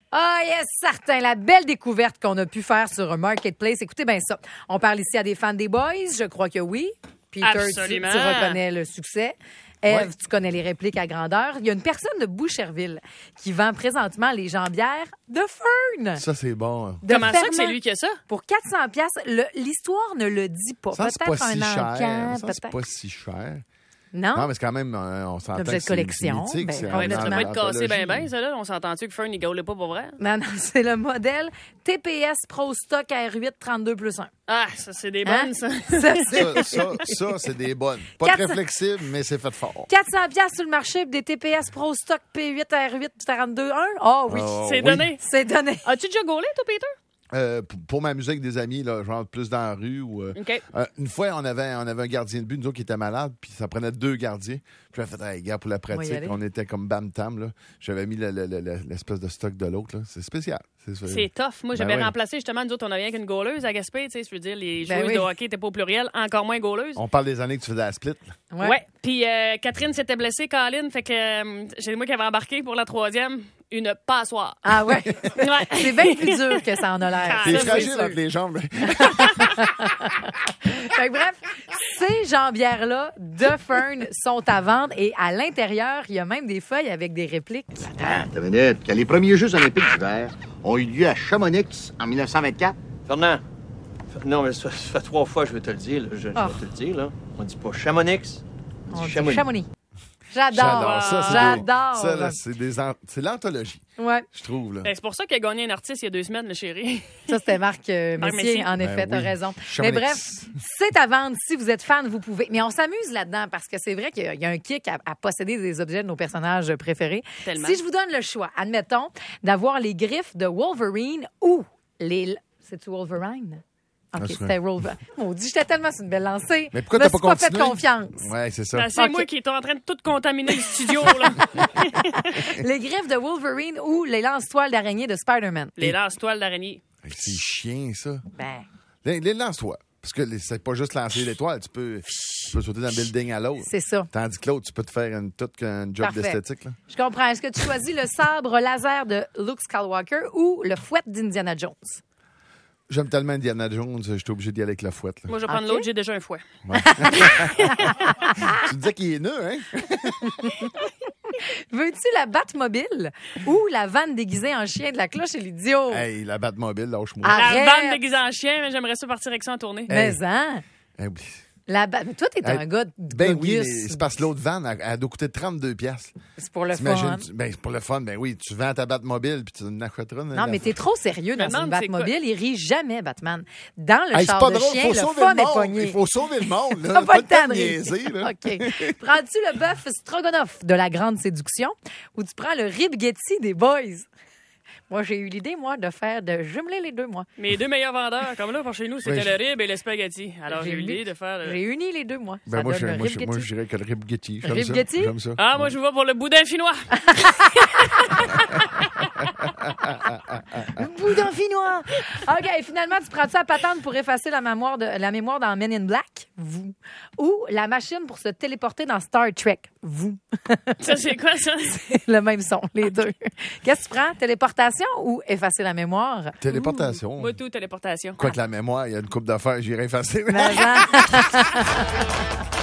Ah, yes, certain. La belle découverte qu'on a pu faire sur un marketplace. Écoutez bien ça. On parle ici à des fans des Boys. Je crois que oui. Peter, tu reconnais le succès. Eve, tu connais les répliques à grandeur. Il y a une personne de Boucherville qui vend présentement les jambières de Fern. Ça, c'est bon. Comment ça que c'est lui qui a ça? Pour 400 pièces, l'histoire ne le dit pas. Ça, c'est Peut-être pas un si cher. encan, Ça, c'est peut-être. pas si cher. Non? Non, mais c'est quand même, on s'entend Objet que de collection, c'est mythique. ben, C'est ouais, Ouais, mais ça Honnêtement, doit pas être cassé anthologie. bien, ça, là. On s'entend-tu que Fern, il gaulait pas pour vrai? Non, c'est le modèle TPS Pro Stock R8 32+1. Ah, ça, c'est des Hein? bonnes, ça. Ça, c'est des bonnes. Pas 400 très flexibles, mais c'est fait fort. 400 pièces sur le marché pour des TPS Pro Stock P8 R8 32.1. Ah oui, Oh, C'est oui. donné. c'est donné. As-tu déjà gaulé, toi, Peter? Pour ma musique des amis, là, genre plus dans la rue. OK. Une fois, on avait un gardien de but, nous autres, qui était malade, puis ça prenait 2 gardiens. Puis j'ai fait, hey, gars, pour la On va y pratique, aller. on était comme bam-tam. Là. J'avais mis l'espèce de stock de l'autre. Là. C'est spécial. C'est tough. Moi, j'avais Ben oui. remplacé justement, nous autres, on avait rien qu'une gauleuse à Gaspé, tu sais, je veux dire, les Ben joueuses oui. de hockey n'étaient pas au pluriel, encore moins gauleuses. On parle des années que tu faisais à Split. Là. Ouais. Puis Catherine s'était blessée, Colin, fait que c'est moi qui avais embarqué pour la 3e, une passoire. Ah ouais. Ouais. C'est bien plus dur que ça en a l'air. Ah, T'es ça, c'est fragile sûr. entre les jambes. Fait que bref, ces jambières-là de Fern sont à vendre et à l'intérieur, il y a même des feuilles avec des répliques. Attends une minute. Quand les premiers Jeux olympiques d'hiver ont eu lieu à Chamonix en 1924, Fernand, non, mais ça fait 3 fois que je vais te le dire. Là. Je vais te le dire. Là. On dit pas Chamonix, on On dit dit Chamonix. Chamonix. J'adore. Ça. J'adore. Ça, là, c'est l'anthologie, Ouais. je trouve. Là. Ben, c'est pour ça qu'il a gagné un artiste il y a 2 semaines, le chéri. Ça, c'était Marc Messier, Messier. en effet, Ben t'as oui. raison. Chamonix. Mais bref, c'est à vendre. Si vous êtes fan, vous pouvez. Mais on s'amuse là-dedans parce que c'est vrai qu'il y a un kick à posséder des objets de nos personnages préférés. Tellement. Si je vous donne le choix, admettons, d'avoir les griffes de Wolverine ou les... C'est-tu Wolverine? OK, c'est c'était Wolverine. On dit, j'étais tellement sur une belle lancée. Mais pourquoi Je me t'as suis pas fait continué? confiance. Ouais, c'est ça. Ben, c'est Ok. moi qui est en train de tout contaminer le studio. Là. Les griffes de Wolverine ou les lance-toiles d'araignée de Spider-Man. Les lance-toiles d'araignée. C'est chiant, ça. Ben, Les lance-toi. Parce que c'est pas juste lancer l'étoile. Tu peux sauter d'un building à l'autre. c'est ça. Tandis que l'autre, tu peux te faire un job Parfait. d'esthétique. Là. Je comprends. Est-ce que tu choisis le sabre laser de Luke Skywalker ou le fouet d'Indiana Jones? J'aime tellement Indiana Jones, j'étais obligé d'y aller avec la fouette. Là. Moi, je vais prendre Ok. l'autre, j'ai déjà un fouet. Tu disais qu'il est nœud, hein? Veux-tu la Batmobile ou la vanne déguisée en chien de la cloche et l'idiot? Hey, la Batmobile, lâche-moi. Ah. La Arrête. vanne déguisée en chien, mais j'aimerais ça partir avec ça en tournée. Mais hein? Hey, Mais toi, t'es un gars de ben oui, Gus. mais c'est parce que l'autre van, elle doit coûter 32 piastres. C'est pour le T'imagines, fun. ben, c'est pour le fun, ben oui, tu vends ta Batmobile puis tu en achèteras une. Non, mais t'es trop sérieux dans Je me une demande, c'est Batmobile. Il rit jamais, Batman. Dans le Hey, c'est char pas de drôle, chien, faut le sauver fun le est monde. pogné. Il faut sauver le monde, là. T'as pas le temps de niaiser, là. OK. Prends-tu le bœuf stroganoff de la grande séduction ou tu prends le ribgetti des boys? Moi, j'ai eu l'idée, de jumeler les deux, moi. Mes 2 meilleurs vendeurs, comme là, pour chez nous, c'était Oui, le rib et le spaghetti. Alors, j'ai eu l'idée de faire... J'ai uni les deux, moi. Ben Ça moi, donne le moi, ribgetti. je dirais que le ribgetti. J'aime Ribgetti? ça. J'aime ça. Ah, moi, je vais pour le boudin finnois. Boudin finnois! OK, finalement, tu prends ça à patente pour effacer la mémoire dans Men in Black? Vous. Ou la machine pour se téléporter dans Star Trek? Vous. Ça, c'est quoi, ça? Le même son, les deux. Qu'est-ce que tu prends? Téléportation ou effacer la mémoire? Téléportation. Moi, tout, téléportation. Quoique la mémoire, il y a une coupe d'affaires, j'irai effacer. Mais, hein?